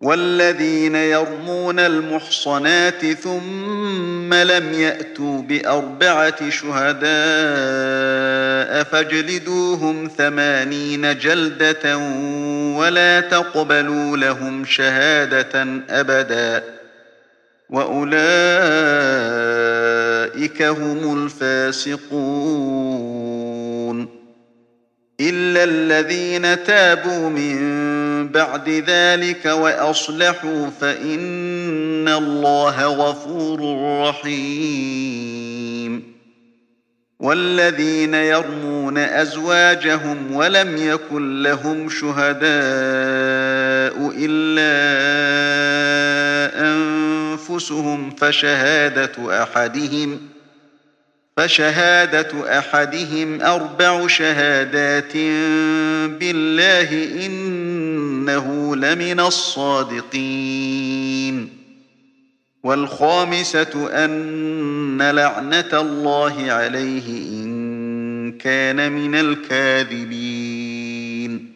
والذين يرمون المحصنات ثم لم يأتوا بأربعة شهداء فاجلدوهم 80 جلدة ولا تقبلوا لهم شهادة أبدا وأولئك هم الفاسقون إلا الذين تابوا من بعد ذلك وأصلحوا فإن الله غفور رحيم والذين يرمون أزواجهم ولم يكن لهم شهداء إلا أنفسهم فشهادة أحدهم 4 شهادات بالله إنه لمن الصادقين والخامسة أن لعنة الله عليه إن كان من الكاذبين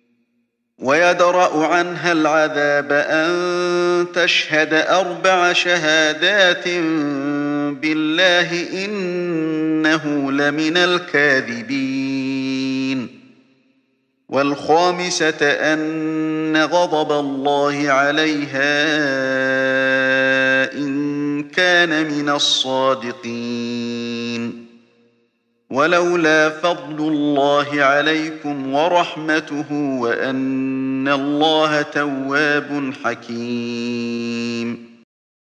ويدرأ عنها العذاب أن تشهد 4 شهادات بالله إنه لمن الكاذبين والخامسة أن غضب الله عليها إن كان من الصادقين ولولا فضل الله عليكم ورحمته وأن الله تواب حكيم